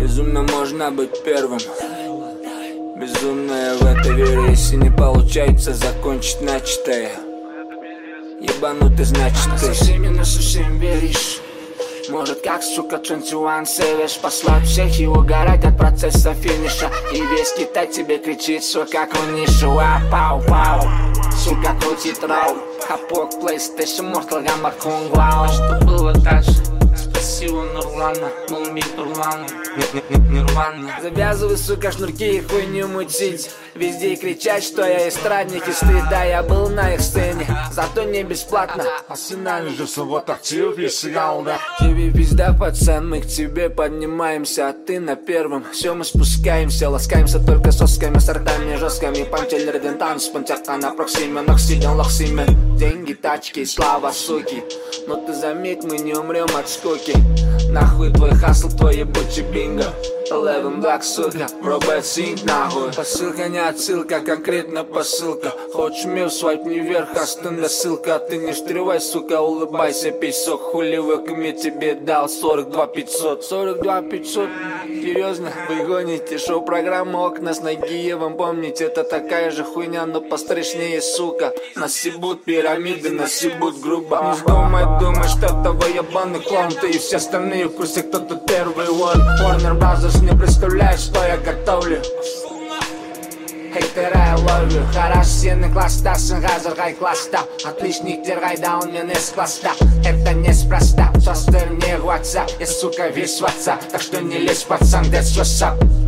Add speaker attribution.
Speaker 1: Безумно можно быть первым. Безумная в это вере, если не получается закончить начатое. Ебанутый, значит ты совсем веришь. Может как, сука, 21 Savage послать всех и угорать от процесса финиша. И весь Китай тебе кричит, сука, клонишу. Пау-пау, сука, крутит рау. Хапок, PlayStation, Mortal Kombat, Kung Lao. Что было дальше? Спросил у Нурлана, был миг Нурлана. Нирвана. Завязывай, сука, шнурки и хуйню мутить. Везде кричать, что я эстрадник и стыд. Да, я был на их сцене, зато не бесплатно.
Speaker 2: Арсенальный же вот актив, если я да.
Speaker 1: Тебе пизда, пацан, мы к тебе поднимаемся, а ты на первом. Все мы спускаемся, ласкаемся только сосками, сортами жесткими. Пантель, редентан, спонтяка на проксиме, ноксиден, лохсиме. Деньги, тачки, слава, суки. Но ты заметь, мы не умрем от скуки. Нахуй твой хасл, твой ебучий бинго. 11 Black, сука, Робот Синг, нахуй. Посылка не отсылка, конкретно посылка. Хочешь мил, свайп не вверх, остында ссылка. Ты не встревай, сука, улыбайся, песок. Хули мне тебе дал 42 500. 42 500, серьезно? Вы гоните, шоу-программа окна с Нагиевым. Помните, это такая же хуйня, но пострашнее, сука. Насебут пирамиды, насебут грубо. Не думай, что того ебаный клоун. Ты и все остальные в курсе, кто тут первый one. Warner Brothers не представляет, что я готовлю. Хейтера я ловлю. Хорош сені класста, сынға класста. Отличниктер қайда он мен из класста. Это неспроста, состыр не хватса. Я, сука, весь в отца, так что не лезь, пацан, that's what's up.